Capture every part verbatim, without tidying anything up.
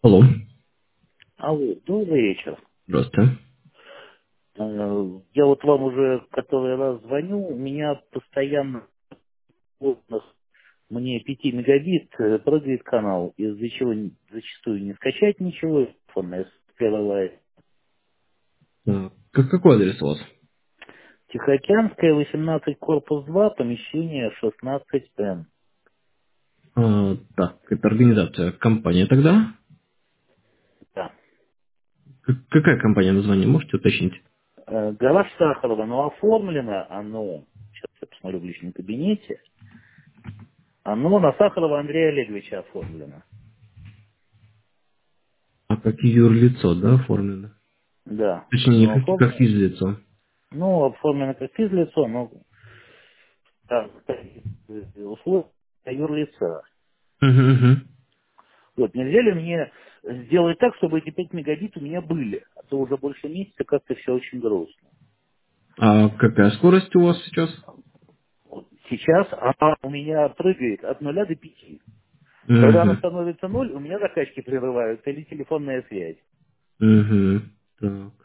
Алло, Алло, добрый вечер. здравствуйте. Э, Я вот вам уже который раз звоню, у меня постоянно плотно мне пяти мегабит э, прыгает канал, из-за чего н- зачастую не скачать ничего, телефонная прерывает. А, как- какой адрес у вас? Тихоокеанская, восемнадцать, корпус два, помещение шестнадцать Н. А, так, это организация, компания тогда? Да. К- какая компания название, можете уточнить? Э, Гараж Сахарова, но оформлено оно, сейчас я посмотрю в личном кабинете, оно на Сахарова Андрея Олеговича оформлено. А как юрлицо, да, оформлено? Да, Точнее, не оно как, как оформлено. физлицо. Ну, оформлено как физлицо, но да, условия юрлица. Угу, угу. Вот, нельзя ли мне сделать так, чтобы эти пять мегабит у меня были? А то уже больше месяца как-то все очень грустно. А какая скорость у вас сейчас? Вот сейчас она у меня прыгает от нуля до пяти. Когда она Угу, становится ноль, у меня закачки прерываются или телефонная связь. угу. Так,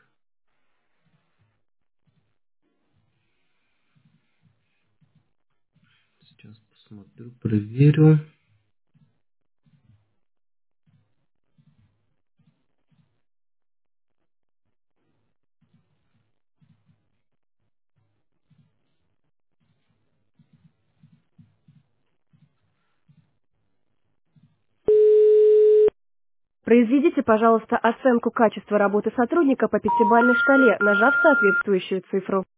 сейчас посмотрю, проверю. Произведите, пожалуйста, оценку качества работы сотрудника по пятибалльной шкале, нажав соответствующую цифру.